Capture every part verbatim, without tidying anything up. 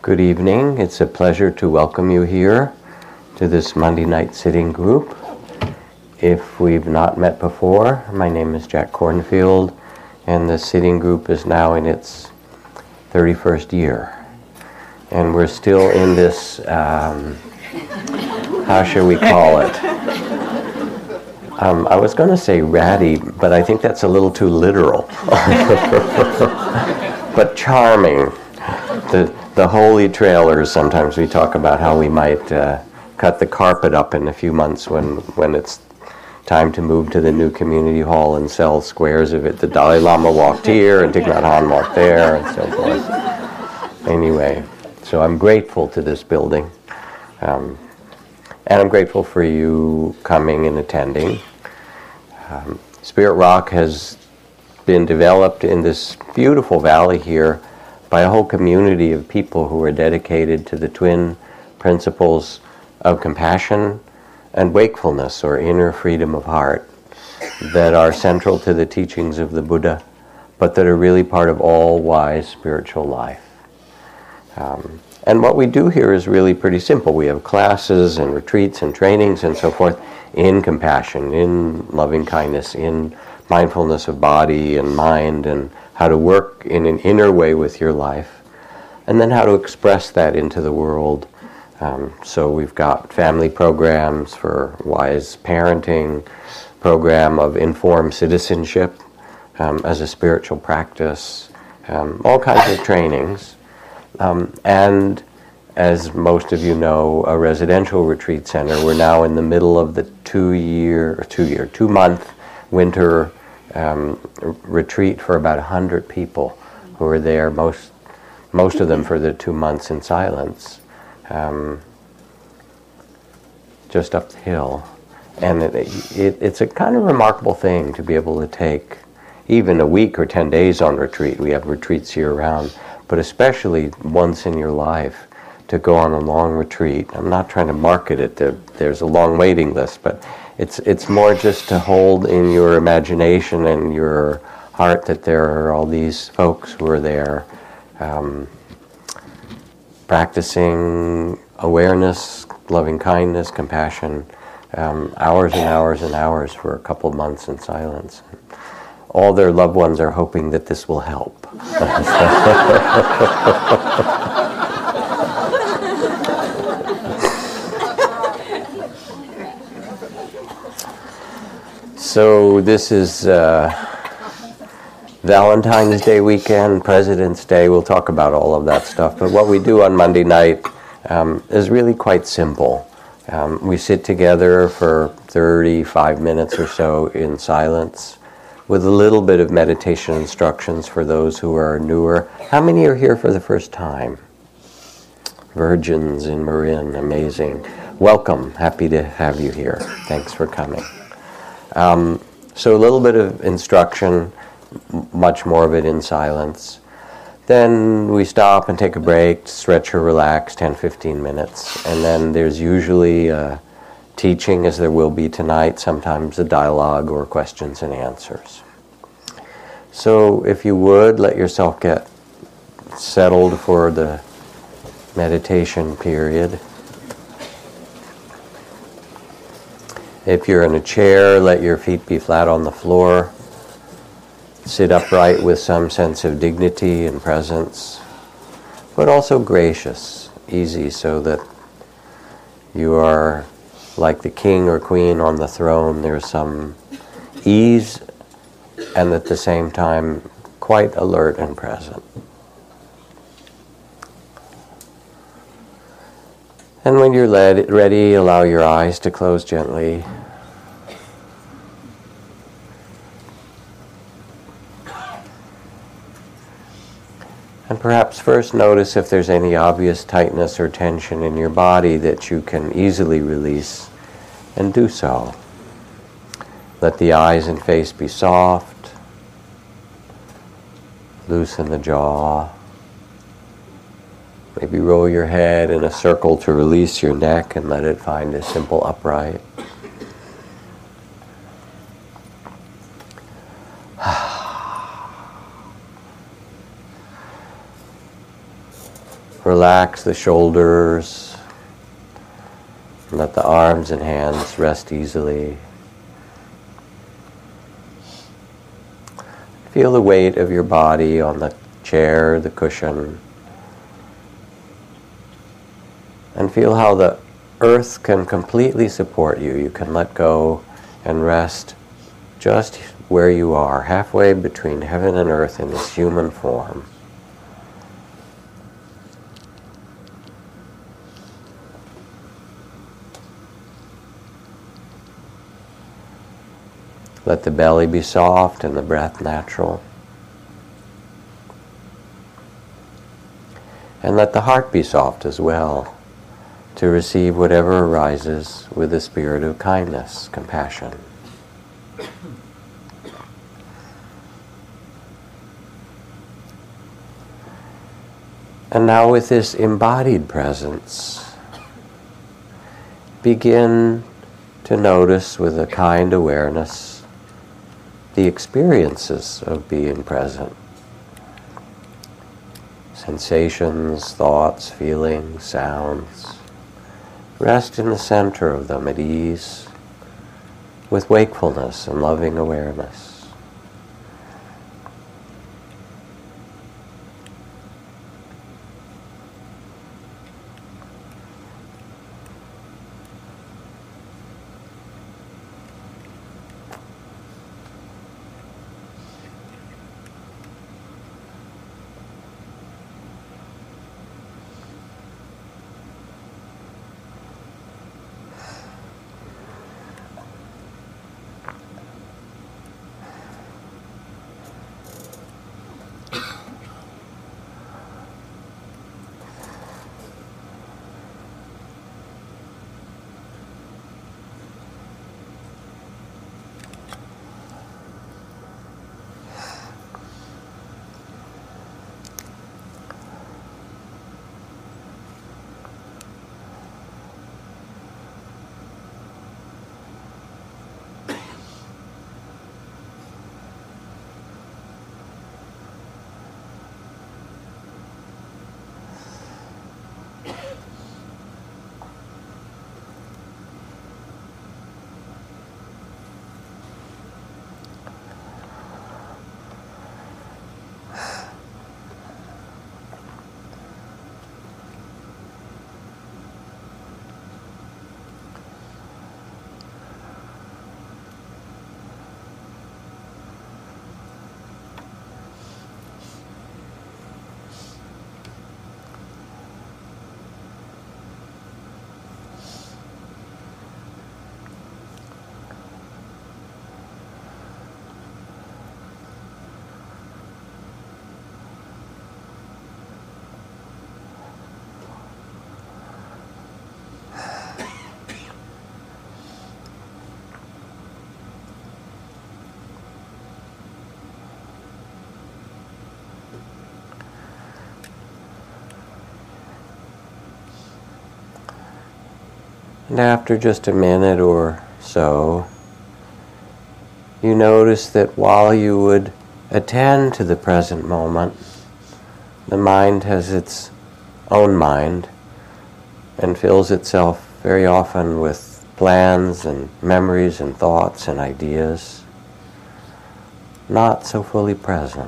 Good evening. It's a pleasure to welcome you here to this Monday night sitting group. If we've not met before, my name is Jack Cornfield, and the sitting group is now in its thirty-first year. And we're still in this, um, how should we call it? Um, I was going to say ratty, but I think that's a little too literal. But charming. The, the holy trailers, sometimes we talk about how we might uh, cut the carpet up in a few months when, when it's time to move to the new community hall and sell squares of it. The Dalai Lama walked here and Thich Nhat Hanh walked there and so forth. Anyway, so I'm grateful to this building. Um, and I'm grateful for you coming and attending. Um, Spirit Rock has been developed in this beautiful valley here by a whole community of people who are dedicated to the twin principles of compassion and wakefulness, or inner freedom of heart, that are central to the teachings of the Buddha, but that are really part of all wise spiritual life. Um, and what we do here is really pretty simple. We have classes and retreats and trainings and so forth in compassion, in loving kindness, in mindfulness of body and mind, and how to work in an inner way with your life, and then how to express that into the world. Um, so we've got family programs for wise parenting, program of informed citizenship um, as a spiritual practice, um, all kinds of trainings. Um, and as most of you know, a residential retreat center. We're now in the middle of the two-year, two-year, two-month winter um, retreat for about a hundred people who are there, most most of them for the two months in silence, um, just up the hill. And it, it, it's a kind of remarkable thing to be able to take even a week or ten days on retreat. We have retreats year-round, but especially once in your life, to go on a long retreat. I'm not trying to market it. There, there's a long waiting list, but it's it's more just to hold in your imagination and your heart that there are all these folks who are there um, practicing awareness, loving kindness, compassion, um, hours and hours and hours for a couple of months in silence. All their loved ones are hoping that this will help. So this is uh, Valentine's Day weekend, President's Day. We'll talk about all of that stuff. But what we do on Monday night um, is really quite simple. Um, we sit together for thirty-five minutes or so in silence with a little bit of meditation instructions for those who are newer. How many are here for the first time? Virgins in Marin, amazing. Welcome, happy to have you here. Thanks for coming. Um, so a little bit of instruction, m- much more of it in silence. Then we stop and take a break, stretch or relax, ten to fifteen minutes. And then there's usually a teaching, as there will be tonight, sometimes a dialogue or questions and answers. So if you would, let yourself get settled for the meditation period. If you're in a chair, let your feet be flat on the floor. Sit upright with some sense of dignity and presence, but also gracious, easy, so that you are like the king or queen on the throne. There's some ease, and at the same time, quite alert and present. And when you're led, ready, allow your eyes to close gently. And perhaps first notice if there's any obvious tightness or tension in your body that you can easily release, and do so. Let the eyes and face be soft. Loosen the jaw. Maybe roll your head in a circle to release your neck and let it find a simple upright. Relax the shoulders. Let the arms and hands rest easily. Feel the weight of your body on the chair, the cushion. And feel how the earth can completely support you. You can let go and rest just where you are, halfway between heaven and earth in this human form. Let the belly be soft and the breath natural. And let the heart be soft as well, to receive whatever arises with a spirit of kindness, compassion. And now with this embodied presence, begin to notice with a kind awareness the experiences of being present. Sensations, thoughts, feelings, sounds. Rest in the center of them at ease, with wakefulness and loving awareness. And after just a minute or so, you notice that while you would attend to the present moment, the mind has its own mind and fills itself very often with plans and memories and thoughts and ideas, not so fully present.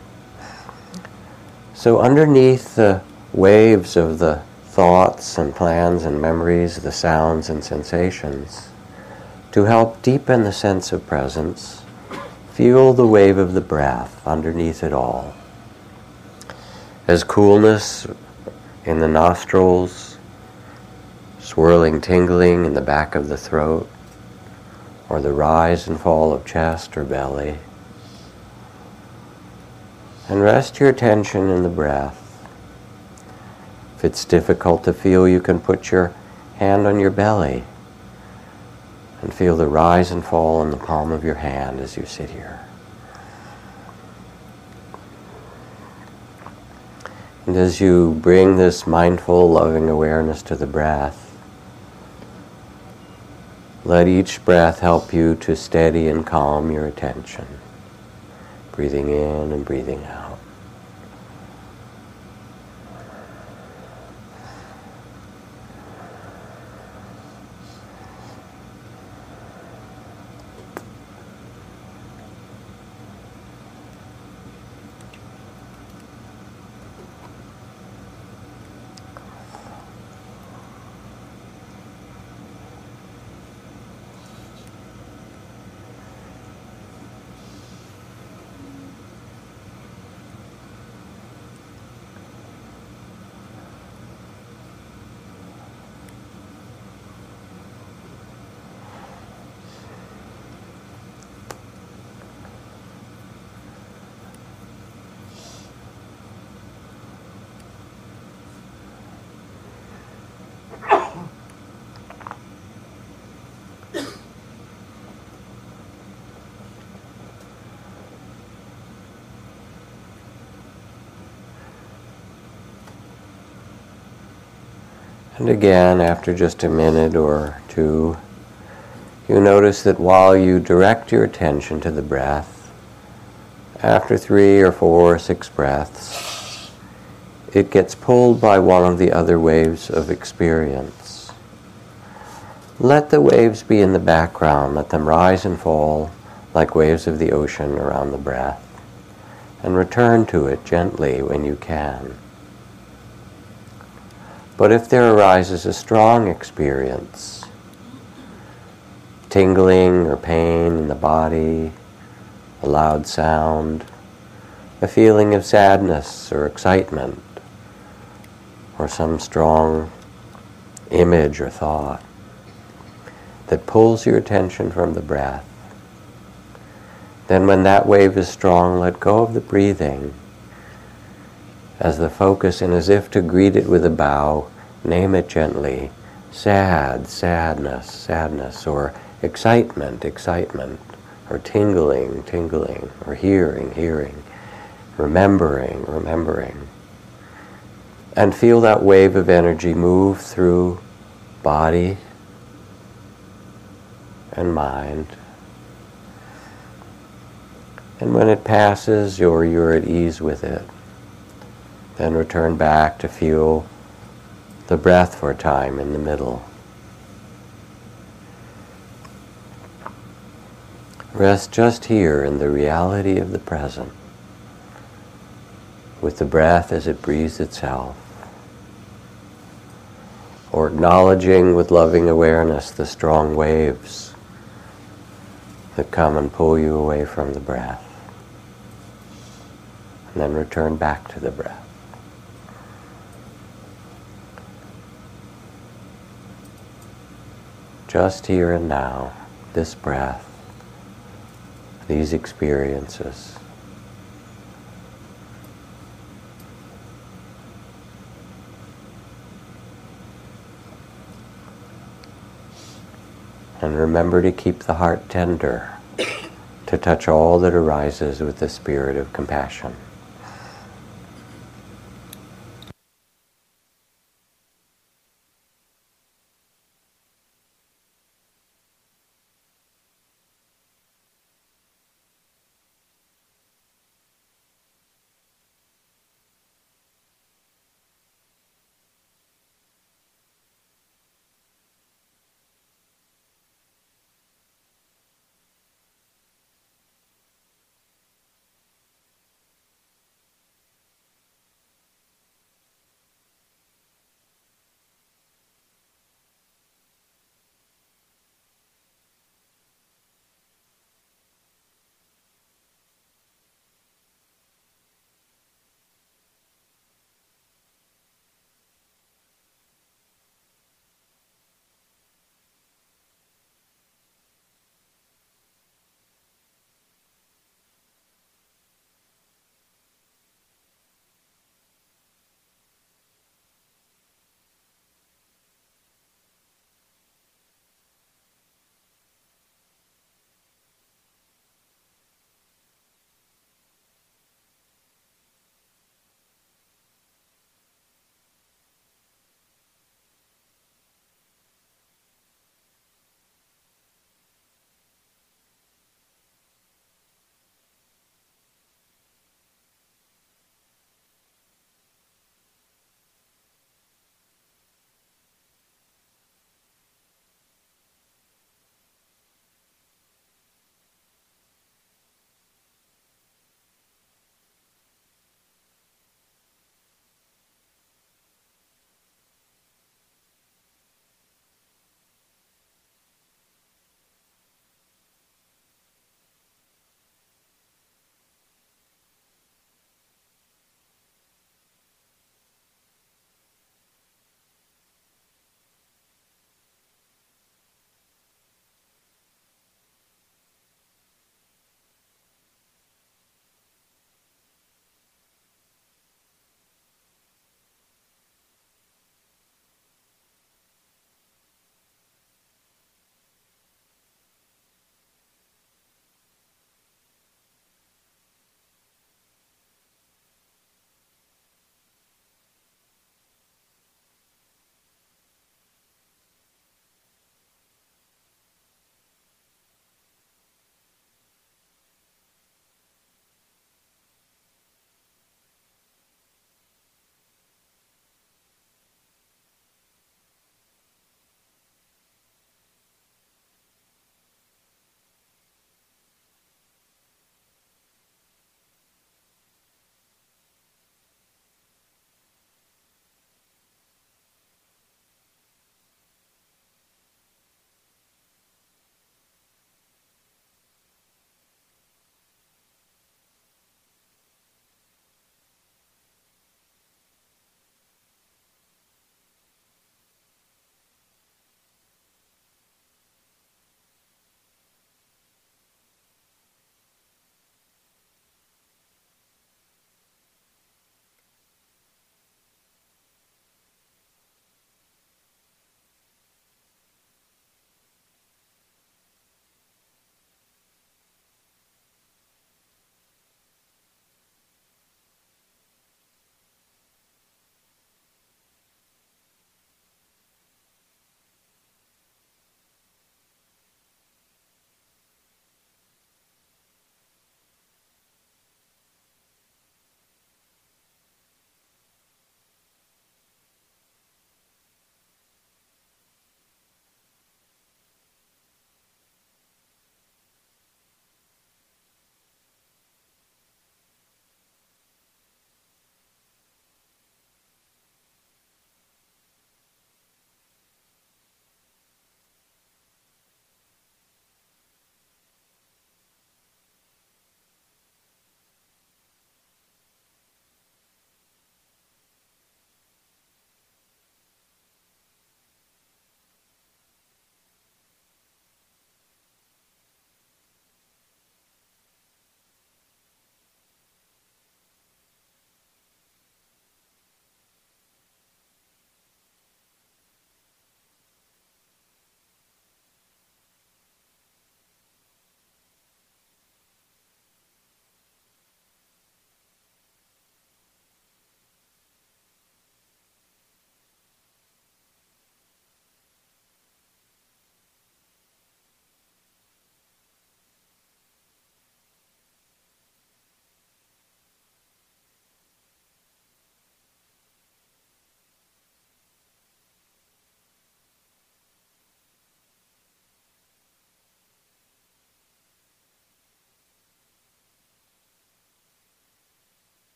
So underneath the waves of the thoughts and plans and memories, the sounds and sensations, to help deepen the sense of presence, feel the wave of the breath underneath it all. As coolness in the nostrils, swirling tingling in the back of the throat, or the rise and fall of chest or belly. And rest your attention in the breath. If it's difficult to feel, you can put your hand on your belly and feel the rise and fall in the palm of your hand as you sit here. And as you bring this mindful, loving awareness to the breath, let each breath help you to steady and calm your attention, breathing in and breathing out. And again, after just a minute or two, you notice that while you direct your attention to the breath, after three or four or six breaths, it gets pulled by one of the other waves of experience. Let the waves be in the background. Let them rise and fall like waves of the ocean around the breath, and return to it gently when you can. But if there arises a strong experience, tingling or pain in the body, a loud sound, a feeling of sadness or excitement, or some strong image or thought that pulls your attention from the breath, then when that wave is strong, let go of the breathing as the focus, and as if to greet it with a bow, name it gently, sad, sadness, sadness, or excitement, excitement, or tingling, tingling, or hearing, hearing, remembering, remembering. And feel that wave of energy move through body and mind. And when it passes, or you're at ease with it, then return back to feel the breath for a time in the middle. Rest just here in the reality of the present, with the breath as it breathes itself, or acknowledging with loving awareness the strong waves that come and pull you away from the breath, and then return back to the breath. Just here and now, this breath, these experiences. And remember to keep the heart tender, to touch all that arises with the spirit of compassion.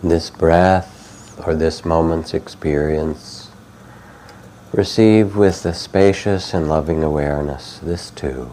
this breath or this moment's experience, receive with a spacious and loving awareness this too.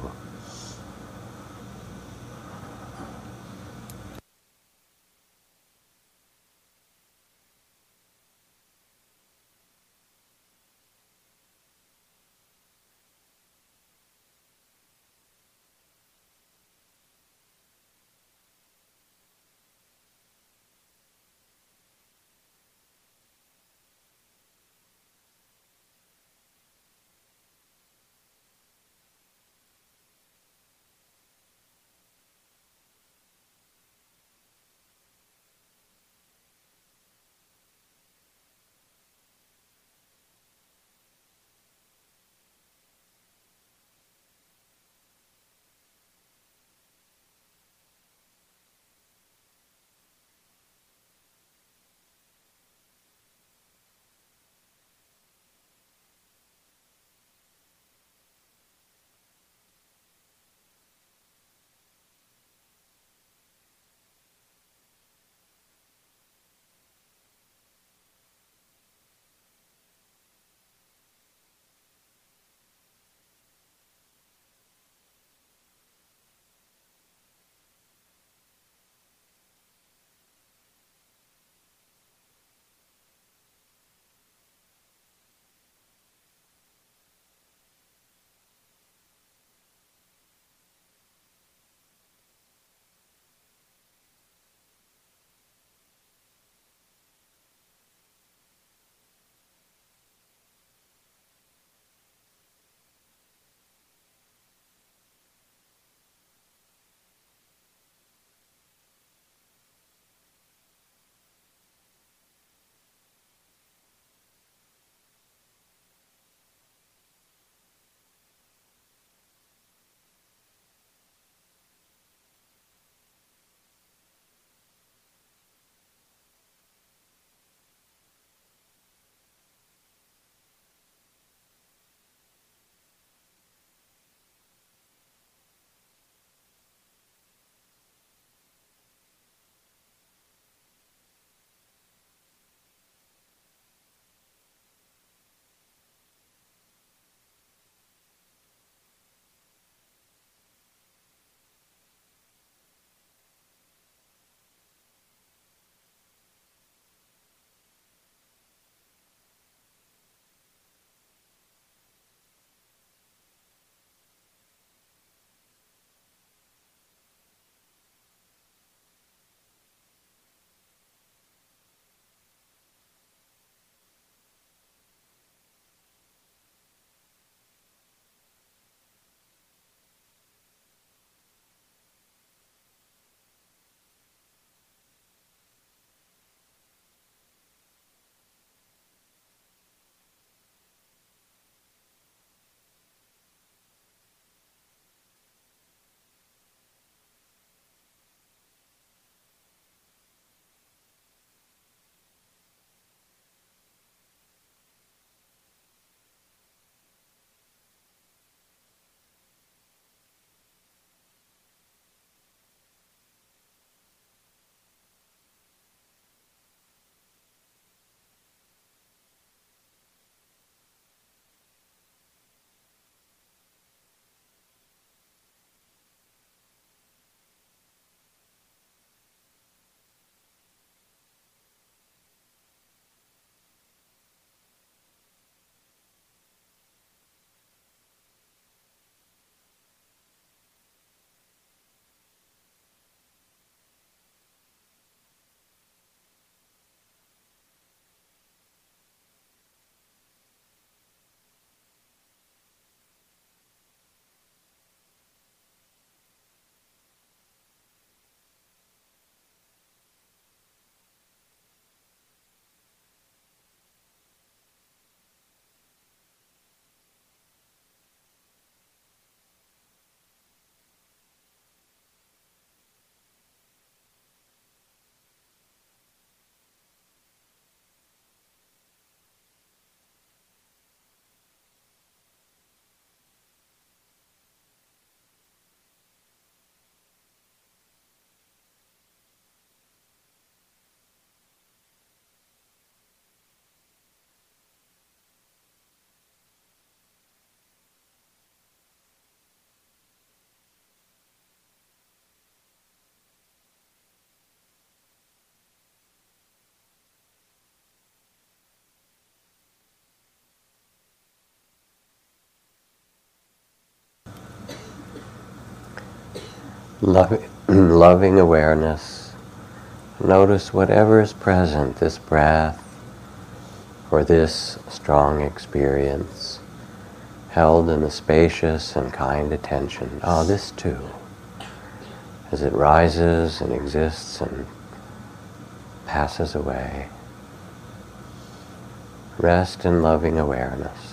Loving, loving awareness. Notice whatever is present, this breath or this strong experience, held in a spacious and kind attention. Oh, this too. As it rises and exists and passes away. Rest in loving awareness.